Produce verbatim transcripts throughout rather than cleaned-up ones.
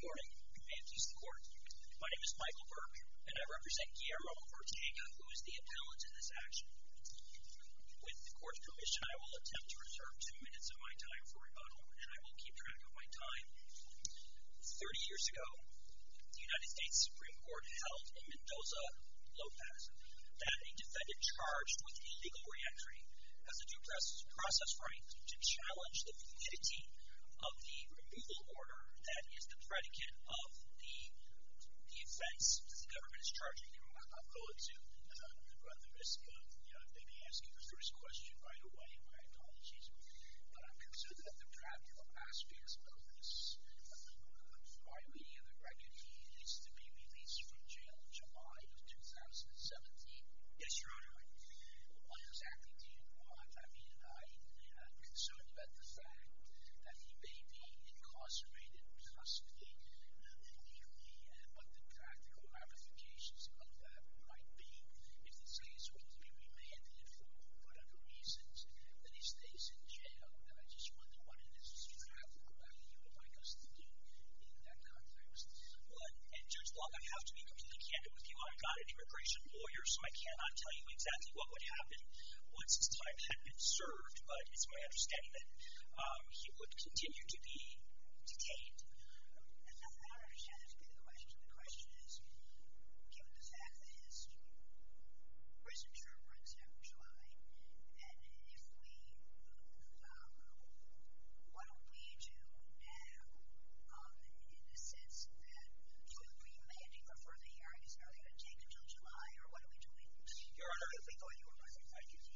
morning. May it please the Court. My name is Michael Burke, and I represent Guillermo Ortega, who is the appellant in this action. With the Court's permission, I will attempt to reserve two minutes of my time for rebuttal, and I will keep track of my time. Thirty years ago, the United States Supreme Court held in Mendoza-Lopez that a defendant charged with illegal reentry has a due process right to challenge the validity of the removal order that is the predicate of the, the offense that the government is charging him. I'm going to uh, run the risk of you know, maybe asking the first question right away. My apologies. But I'm concerned that the practical aspects of this, uh, my reading of the record, he is to be released from jail in July of two thousand seventeen. Yes, Your Honor. What exactly do you want? I mean, I am concerned about the fact that he may be incarcerated possibly uh, illegally, and what the practical ramifications of that might be if this case were to be remanded for whatever reasons, that he stays in jail. And I just wonder what it is practical that you would like us to do in that context. Well, and, and Judge Block, I have to be completely candid with you. I'm not an immigration lawyer, so I cannot tell you exactly what would happen once his time had been served, but it's my understanding that um, he would continue to be detained. I don't understand that to be the question. The question is, given the fact that his prison term runs out in July, and if we, um, what do we do now um, in the sense that remanding for further hearings, are they going to take until July, or what are we doing? Your Honor, if we thought you were running, thank you.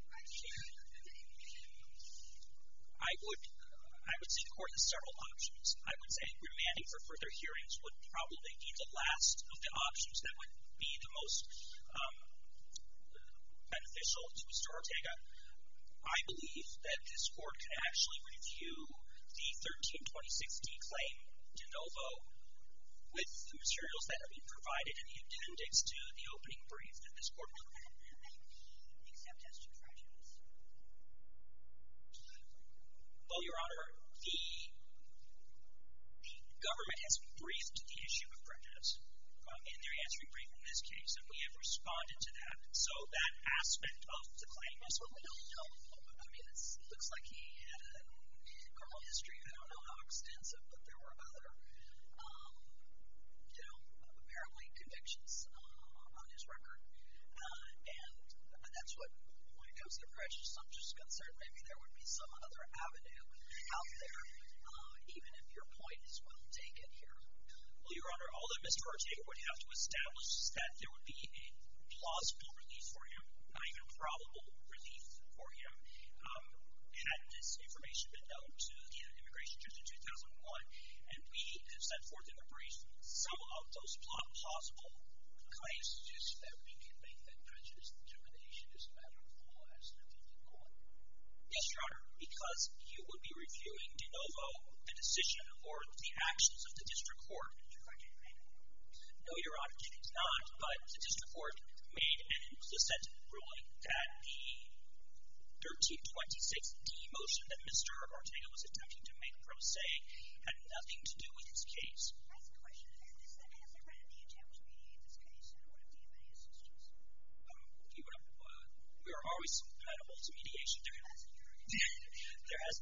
I would, I would say the Court has several options. I would say remanding for further hearings would probably be the last of the options that would be the most um, beneficial to Mister Ortega. I believe that this Court can actually review the thirteen twenty-six D claim de novo with the materials that have been provided in the appendix to the opening brief that this Court will have. Except as to prejudice. Well, Your Honor, the, the government has briefed the issue of prejudice um, in their answering brief in this case, and we have responded to that. So that aspect of the claim is what we don't know. I mean, it's, it looks like he had a criminal history. I don't know how extensive, but there were other, um, you know, apparently convictions uh, on his record. Uh, and that's what, when it comes to prejudice, I'm just concerned maybe there would be some other avenue out there, uh, even if your point is well taken here. Well, Your Honor, all that Mister Ortega would have to establish is that there would be a plausible relief for him, not even probable relief for him, um, had this information been known to the immigration judge in two thousand one. And we have set forth in the brief some of those plausible claims. Just that we can make that prejudice determination as a matter of law as an appealing court. Yes, Your Honor, because you would be reviewing de novo the decision or the actions of the district court. No, Your Honor, it did not, but the district court made an implicit ruling that the thirteen twenty-six D motion that Mister Ortega was attempting to make pro se had nothing to do with his case. That's the question. Has there been any attempt to mediate this case, and would it be of any assistance? Um, we, would, uh, we are always amenable to mediation. There has, there has,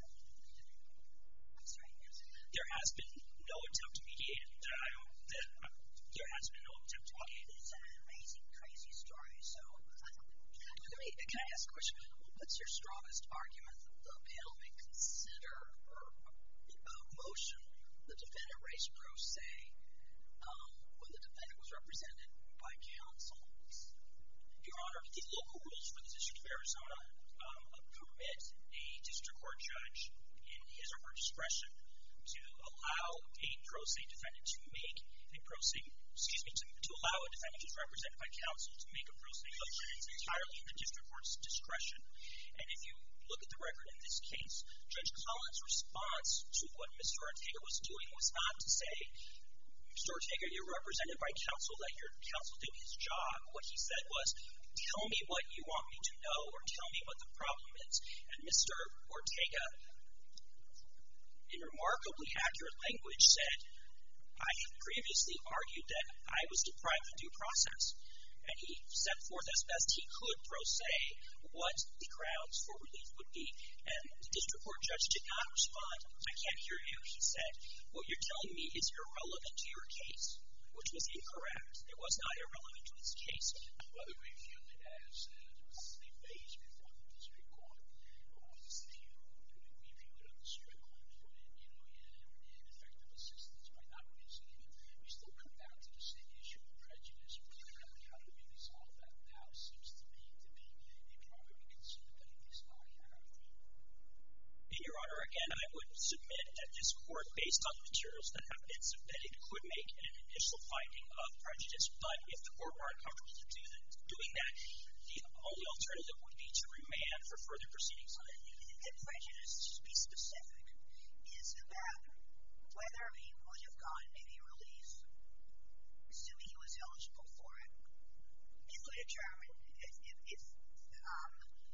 I'm sorry, yes. There has been no attempt to mediate it. That I, that, uh, there has been no attempt to mediate it. It's an amazing, crazy story, so I don't know. Let me, can I ask a question? What's your strongest argument that the panel may consider or a motion the defendant raised pro se um, when the defendant was represented by counsel? Your Honor, the local rules for the District of Arizona um, permit a district court judge in his or her discretion to allow a pro se defendant to make a pro se, excuse me, to, to allow a defendant who's represented by counsel to make a pro se motion. It's entirely in the district court's discretion. And if you look at the record in this case, Judge Collins' response to what Mister Ortega was doing was not to say, Mister Ortega, you're represented by counsel, let your counsel do his job. What he said was, tell me what you want me to know or tell me what the problem is. And Mister Ortega, in remarkably accurate language, said, I had previously argued that I was deprived of due process, and he set forth as best he could, pro se, what the grounds for relief would be. And the district court judge did not respond. I can't hear you. He said, what you're telling me is irrelevant to your case, which was incorrect. It was not irrelevant to his case. Whether we view it as something based before the district court, or was it view, we view it on the strict line for, you know, ineffective assistance by not raising it, we still come down to the same issue of prejudice. How do we resolve that now seems to me to be a primary concern that at least I have. And, Your Honor, again, I would submit that this court, based on the materials that have been submitted, could make an initial finding of prejudice. But if the court were uncomfortable to do that, doing that, the only alternative would be to remand for further proceedings. The prejudice, to be specific, is about whether he would have gotten any relief, assuming he was eligible for it, if we determine, if, if, if um,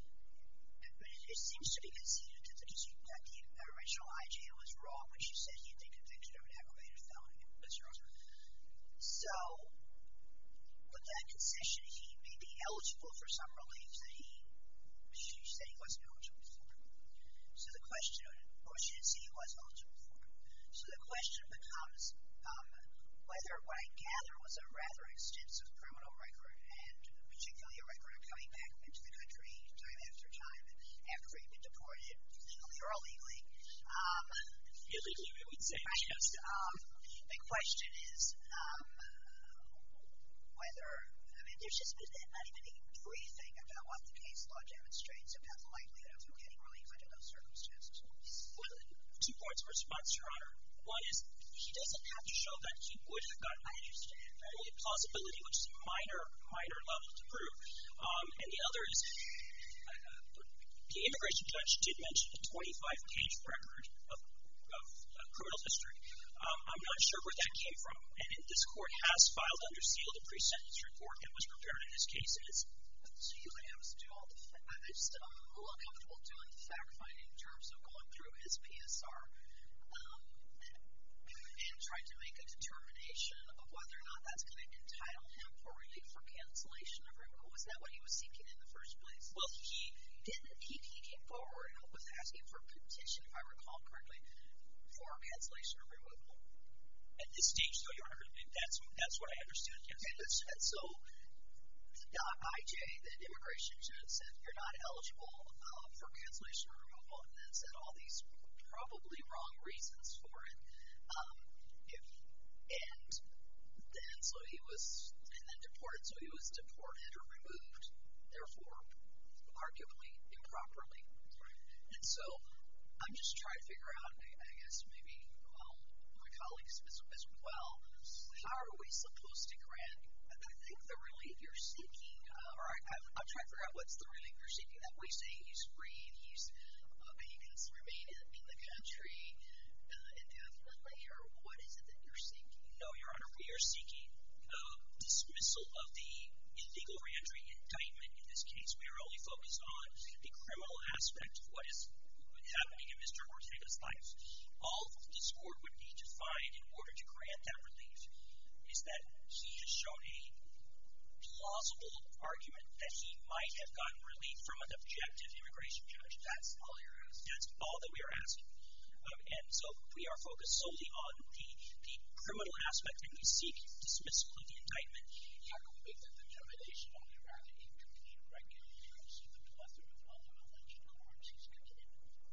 it seems to be conceded that the, that the original I J was wrong when she said he'd been convicted of an aggravated felony. That's right. So, with that concession, he may be eligible for some relief that he, she said he wasn't eligible for. So the question, or she didn't say he was eligible for. So the question becomes um, whether what I gather was a rather extensive criminal record, and particularly a record of coming back into the country time after time, after he'd been deported, legally or illegally. Um, Illegally, we would say, right, yes. Um, the question is um, whether, I mean, there's just been not even a briefing about what the case law demonstrates about the likelihood of him getting relief under those circumstances. Well, two points of response, Your Honor. One is, he doesn't have to show that he would have gotten, I understand, only a plausibility, which is a minor, minor level to prove. Um, and the other is, uh, the immigration judge did mention a twenty-five page record of, of uh, criminal history. Um, I'm not sure where that came from. And this court has filed under seal the pre-sentence report that was prepared in this case. And it's, So you would have us do all the, I just, I'm a little uncomfortable doing the fact-finding in terms of going through his P S R um, and trying to make a determination of whether or not that's going to entitle him for relief for cancellation of removal. Was that what he was seeking in the first place? well, he, Didn't he, he came forward and was asking for a petition, if I recall correctly, for cancellation of removal? at this stage, though, Your Honor, that's, that's what I understood, yes. And, and so the I J, the immigration judge, said you're not eligible uh, for cancellation or removal, and then said all these probably wrong reasons for it. Um, if, and then so he was, and then deported, so he was deported or removed, therefore, arguably improperly. And so I'm just trying to figure out, I guess maybe, well, my colleagues as, as well, how are we supposed to grant, I think the relief you're seeking, uh, or I, I'm, I'm trying to figure out what's the relief you're seeking, that we say he's free and he's, uh, he can remain in, in the country uh, indefinitely, or what is it that you're seeking? No, Your Honor, we are seeking uh, dismissal of the illegal reentry indictment in this case. We are only focused on the criminal aspect of what is happening in Mister Ortega's life. All this court would need to find in order to grant that relief is that he has shown a plausible argument that he might have gotten relief from an objective immigration judge. That's all you're asking. That's all that we are asking. Um, and so we are focused solely on the, the criminal aspect, and we seek dismissal of the indictment. How can we make that determination on a rather incomplete record in terms of the plethora of other alleged crimes he's committed?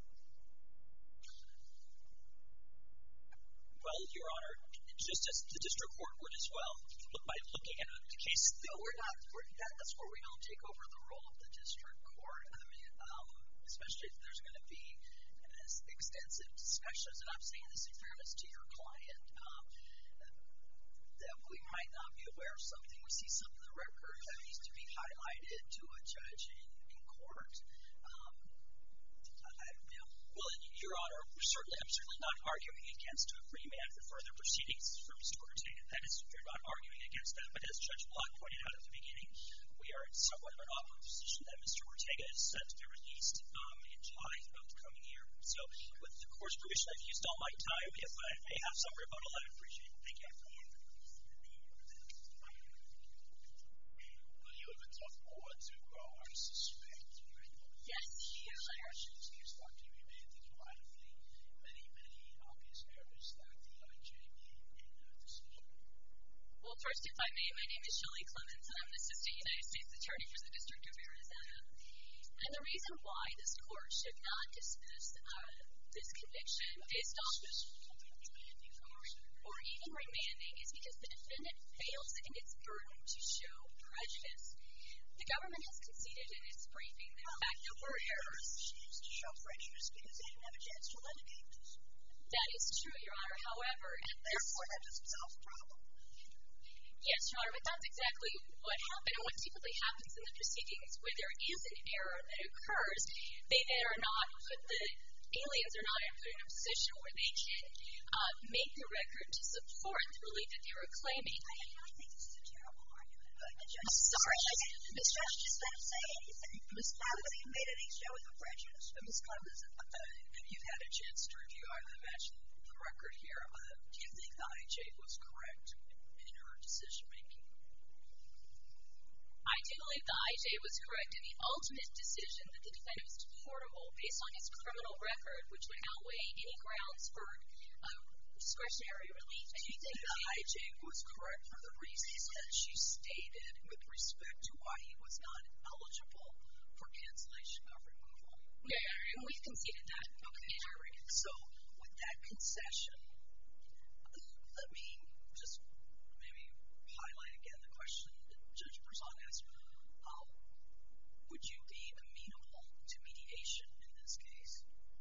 Well, Your Honor, just as the district court would as well, by looking at the case. No, we're not, we're, that, that's where we don't take over the role of the district court. I mean, um, especially if there's going to be as extensive discussions, and I'm saying this in fairness to your client, um, that we might not be aware of something. We see some of the record that needs to be highlighted to a judge in, in court. Um, I, you know, well, Your Honor, we're certainly, I'm certainly not arguing against a remand for further proceedings for Mister Ortega. That is, we're not arguing against that. But as Judge Block pointed out at the beginning, we are in somewhat of an awkward position that Mister Ortega is set to be released um, in July of the coming year. So with the court's permission, I've used all my time. If I may have some rebuttal, I'd appreciate it. Thank you. question is, here's Doctor Remanding in light of the many, many obvious errors that the I J made in the decision. Well, first, if I may, my name is Shelley Clemens, and I'm an assistant United States attorney for the District of Arizona. And the reason why this court should not dismiss uh, this conviction based on or even remanding is because the defendant fails in its burden to show prejudice. The government has conceded in its briefing that, in fact, there were errors. To show prejudice because they didn't have a chance to litigate this. That is true, Your Honor. However, and therefore that doesn't solve the problem. Yes, Your Honor, but that's exactly what happened. And what typically happens in the proceedings where there is an error that occurs, they then are not put, the aliens are not put in a position where they can uh, make the record to support the relief that they were claiming. I, I think this is a terrible argument. But the judge, I'm sorry. Miz Judge just let us say anything. Miz Clemens, you made any show of prejudice. Miz Clemens, uh, if you've had a chance to review, I would imagine the record here, uh, do you think the I J was correct in her decision-making? I do believe the I J was correct in the ultimate decision that the defendant was deportable based on his criminal record, which would outweigh any grounds for uh, discretionary relief. Do you think the I J was correct for the reasons that she stated with respect to why he was not eligible for cancellation of removal? No, Your Honor, and we've conceded that. Okay. So, with that concession, let me just maybe highlight again the question that Judge Berzon asked. Um, would you be amenable to mediation in this case?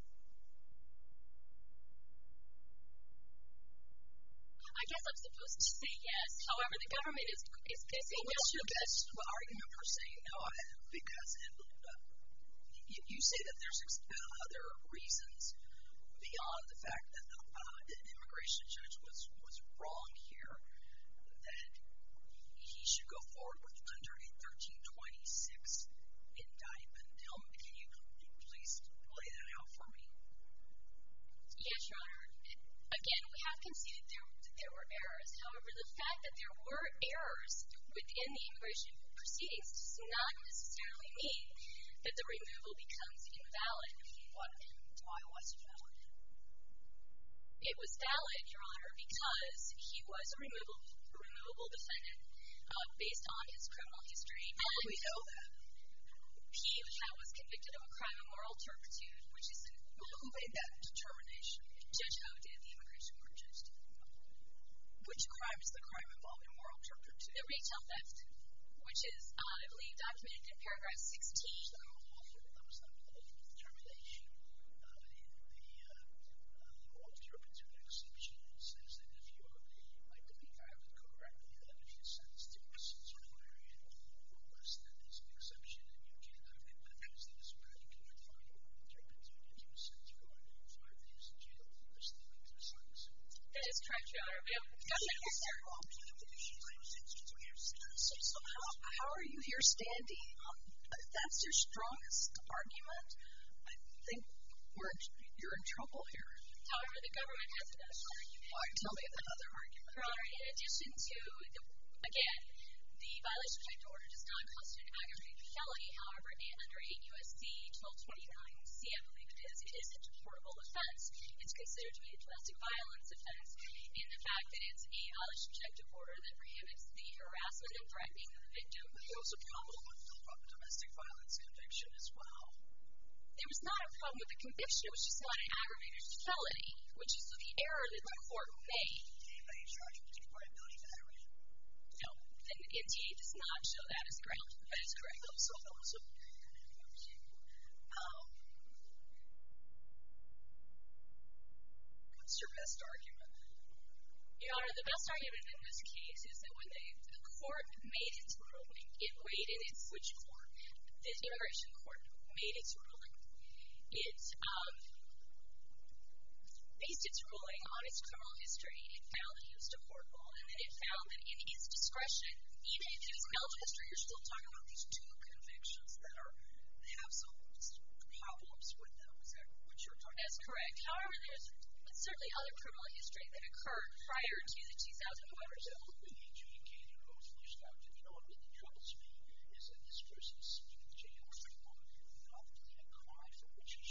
I guess I'm supposed to say yes. However, the government is is saying no. What's your best argument for saying no? Because it, uh, you, you say that there's uh, other reasons beyond the fact that the, uh, the immigration judge was, was wrong here, that he should go forward with under a thirteen twenty-six indictment. Tell me, can you please lay that out for me? Yes, Your Honor. Again, we have conceded there, that there were errors. However, the fact that there were errors within the immigration proceedings does not necessarily mean that the removal becomes invalid. What? Why was it valid? It was valid, Your Honor, because he was a removable, removable defendant uh, based on his criminal history. How do we know that? He was convicted of a crime of moral turpitude, which is... Well, who made that determination? Judge Ho did, the immigration court judge. Which crime is the crime involving moral turpitude? The retail theft, which is, uh, I believe, documented in paragraph sixteen. So, that was the whole determination. Uh, the, the, uh, the moral turpitude exception says that if you are, I believe I have it correctly, that if you're sentenced to a sentence requiring less than this exception, then you cannot have that because that is where you can find moral turpitude if you're sentenced for five years in jail, less than this sentence. That is correct, Your Honor. But so how, how are you here standing? Um, if that's your strongest argument, I think we're, you're in trouble here. However, the government has another argument. Why? Tell me another argument. Your Honor, in addition to, the, again, the violation of protective order does not constitute an aggravated felony. However, under eight U S C twelve twenty-nine C, I believe it is, it is a deportable offense. It's considered to be a domestic violence offense in the fact that it's a violation of protective order that prohibits the harassment and threatening of the victim. But there was a problem with the domestic violence conviction as well. There was not a problem with the conviction. It was just not an aggravated felony, which is the error that the court made. Anybody charged with deportability for that reason? No. The N T A does not show that as ground. That is correct. So, so, um, what's your best argument? Your Honor, the best argument in this case is that when the, the court made its ruling, it weighed in its, which court? The immigration court made its ruling. It, um, based its ruling on its criminal history. It found that he was deportable, and then it found that in its discretion, even if his criminal history, you're still talking about these two convictions that are, they have some problems with them. Is that what you're talking about? That's correct. However, there's certainly other criminal history that occurred prior to the two thousand one result. When the adjudicated or flushed out, you know what really troubles me is that this person is sitting in jail for probably a crime for which he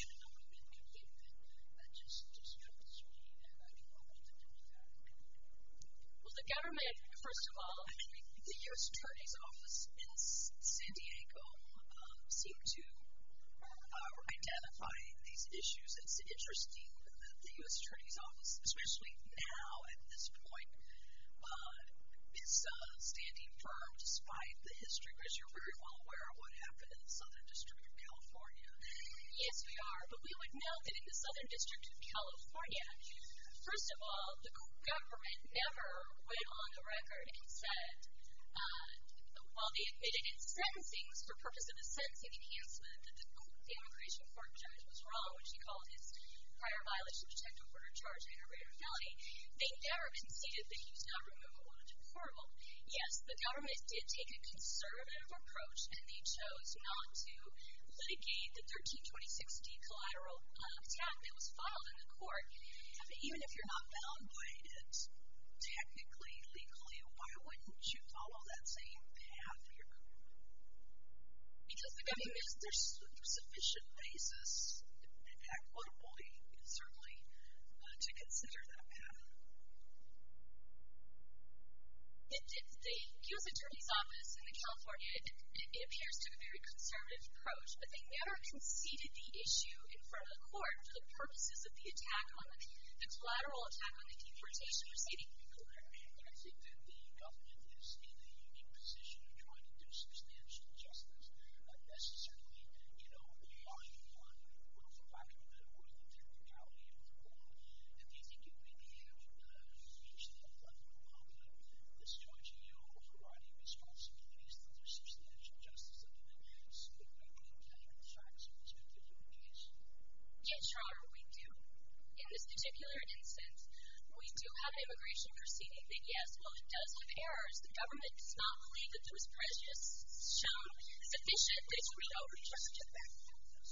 government, first of all, the U S Attorney's Office in San Diego um, seemed to uh, identify these issues. It's interesting that the U S Attorney's Office, especially now at this point, uh, is uh, standing firm despite the history, because you're very well aware of what happened in the Southern District of California. Yes, we are. But we would note that in the Southern District of California, first of all, the government never went on the record and said, uh, while they admitted in sentencing, for purpose of the sentencing enhancement, that the, the immigration court judge was wrong when she called his prior violation of protective order charge aggravated felony, they never conceded that he was not removable or deportable. Yes, the government did take a conservative approach, and they chose not to litigate the thirteen twenty-six D collateral uh, attack that was filed in the court. I mean, even if you're not bound by it, technically, legally, why wouldn't you follow that same path here? Because the I mean, government... is there sufficient basis, equitably, certainly, uh, to consider that path? It, it, the U S Attorney's Office in California, it, it, it appears to a very conservative approach, but they never conceded the issue in front of the court for the purposes of the attack on the, the collateral attack on the deportation proceeding. I think that the government is in a unique position of trying to do substantial justice, not necessarily, you know, relying on, well, for lack of a better word, the technicality of the law. And do you think you really have uh, reached that level of uh, discharging your overriding responsibilities to do substantial justice and then specifically playing the facts of this particular case? Yes, Your Honor, we do. In this particular instance, we do have an immigration proceeding that, yes, while it does have errors, the government does not believe that there was prejudice shown sufficient that it's re-overturned. Get back to this.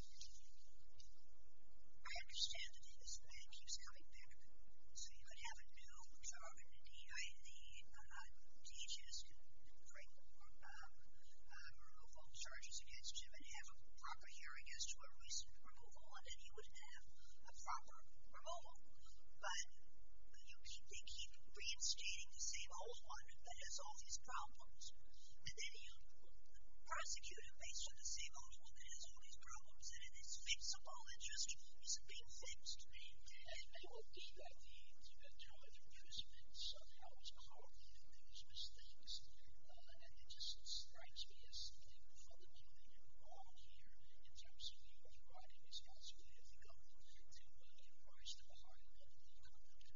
I understand that this man keeps coming back, so you could have a new charge, and indeed, I, the uh, D H S can bring um, uh, removal charges against him and have a proper hearing as to a recent removal, and then he would have a proper removal. But you keep, they keep reinstating the same old one that has all these problems, and then you prosecute him based on the same old one that has all these problems, and it is fixable, it just isn't being fixed. And it may well be that the, the term of imprisonment somehow is powerful into his mistakes, uh, and it just strikes me as something fundamentally wrong here in terms of the overriding responsibility of the government to uh, give rise to a higher level of conduct.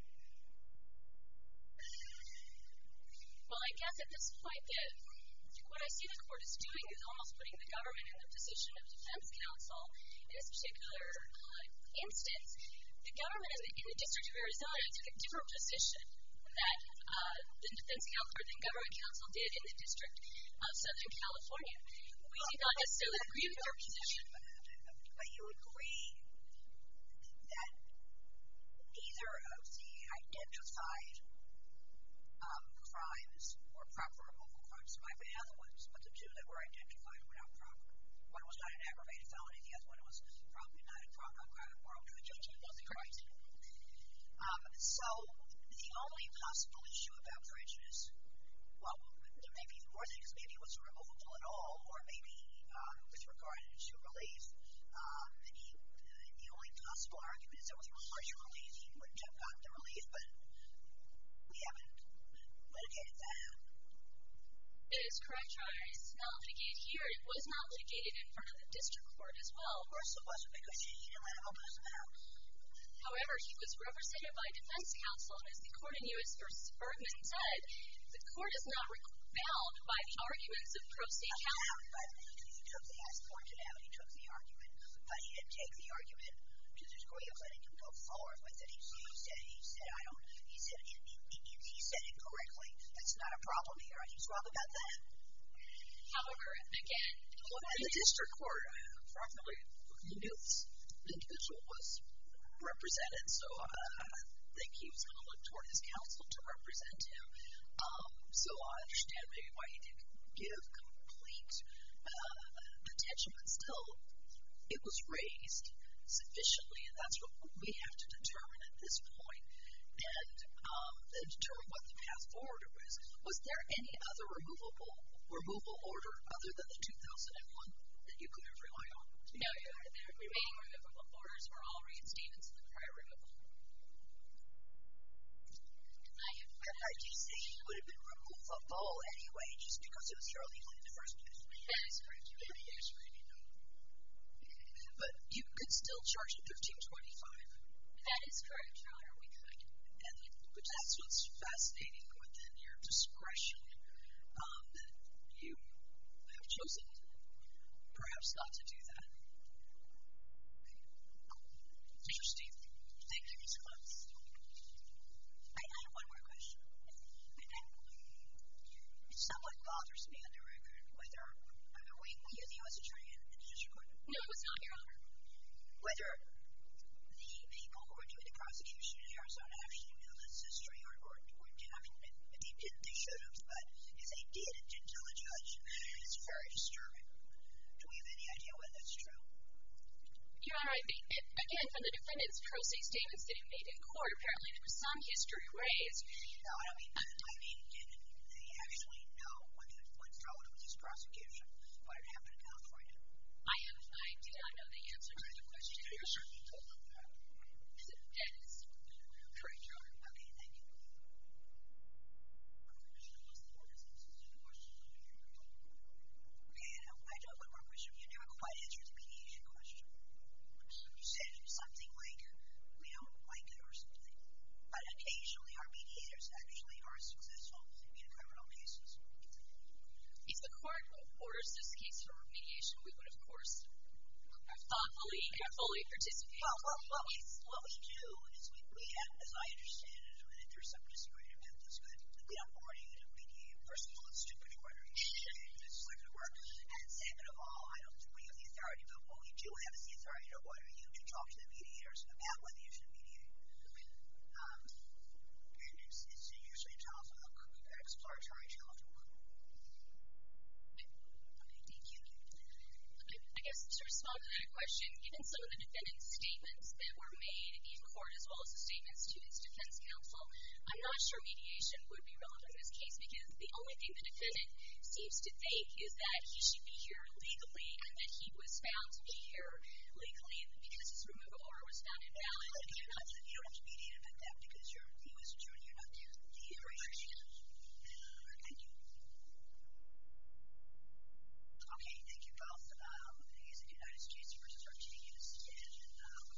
Well, I guess at this point that what I see the court is doing is almost putting the government in the position of defense counsel in this particular uh, instance. The government in the, in the District of Arizona took a different position that uh, the defense counsel or the government counsel did in the District of Southern California. We did not necessarily agree with their position. But you agree that neither of the identified um, crimes were proper removal crimes. There might be other ones, but the two that were identified were not proper. One was not an aggravated felony, the other one was probably not a proper moral judgment. Correct. Um, so the only possible issue about prejudice, well, there may be more things. Maybe it wasn't removable at all, or maybe um, with regard to relief, um, he, the only possible argument is that with regard to relief, he wouldn't have gotten the relief, but we haven't litigated that. That is correct, Your Honor. It's not litigated here. It was not litigated in front of the district court as well. Of course it wasn't, because he didn't let him open his mouth. However, he was represented by defense counsel, and as the court in U S versus Bergman said, the court is not bound by the arguments of pro se counsel. But he took the, as pointed out, he took the argument, but he didn't take the argument to the degree of letting him go forward with it. He, he said, he said, I don't, he said, he, he, he said it correctly. That's not a problem here, and he's wrong about that. However, again, Well, in the district court, fortunately, he knew this individual was represented, so uh, I think he was going to look toward his counsel to represent him. Um, so I understand maybe why he didn't give complete uh, attention, but still, it was raised sufficiently, and that's what we have to determine at this point. And um, the then determine what the path forward was. Was there any other removable removal order other than the two thousand one that you could have relied on? No, Your Honor. The remaining removable orders were all reinstatements of the prior removal. I have heard you say it would have been removable anyway, just because it was illegal in the first place. That is correct. Maybe yes, maybe no. But you could still charge it thirteen twenty-five. That is correct, Your Honor. We could. And which that's what's fascinating within your discretion, um, that you have chosen perhaps not to do that. Interesting. Thank you, Miz Clemens. I have one more question. It somewhat bothers me on the record whether, I mean, were you the U S attorney in the district court? No, it was not, Your Honor. Whether the people who were doing the prosecution in Arizona actually knew this history or, or, or did. I mean, if they didn't, they should have. But if they did and didn't tell the judge, it's very disturbing. Do we have any idea whether that's true? Your Honor, I think, again, from the defendant's pro se statements that he made in court, apparently there was some history raised. No, I don't mean that. I mean, did they actually know when the, when Frowen was his prosecution, what had happened in California? I have, I do not know the answer to the question. You certainly told them that. That is correct, Your Honor. Okay, thank you. Okay, and I do have one more question. You never quite answered the mediation question. You said something like, we don't like it or something. But occasionally our mediators actually are successful in criminal cases. If the court orders this case for mediation, we would, of course, thoughtfully and fully participate. Well, what, what, we, what we do is we, we have, as I understand it, and there's some disagreement about this, but we don't order you to mediate. First of all, it's stupid to order you to mediate. This is not going to work. And second of all, I don't think we have the authority, but what we do have is the authority to order you to talk to the mediators about whether you should mediate. Um, and it's, it's usually a telephone, an exploratory telephone. Thank you. I guess to respond to that question, given some of the defendant's statements that were made in court as well as the statements to his defense counsel, I'm not sure mediation would be relevant in this case because the only thing the defendant seems to think is that he should be here legally and that he was found to be here legally because his removal order was found invalid. You don't have to mediate about that because you're the U S attorney. You're